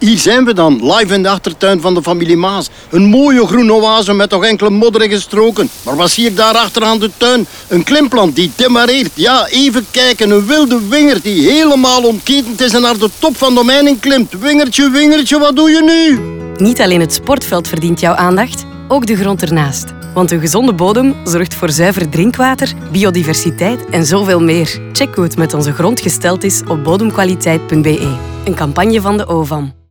Hier zijn we dan, live in de achtertuin van de familie Maas. Een mooie groene oase met nog enkele modderige stroken. Maar wat zie ik daar achter aan de tuin? Een klimplant die demareert. Ja, even kijken, een wilde winger die helemaal ontketend is en naar de top van de omheining klimt. Wingertje, wingertje, wat doe je nu? Niet alleen het sportveld verdient jouw aandacht, ook de grond ernaast. Want een gezonde bodem zorgt voor zuiver drinkwater, biodiversiteit en zoveel meer. Check hoe het met onze grond gesteld is op bodemkwaliteit.be. Een campagne van de OVAM.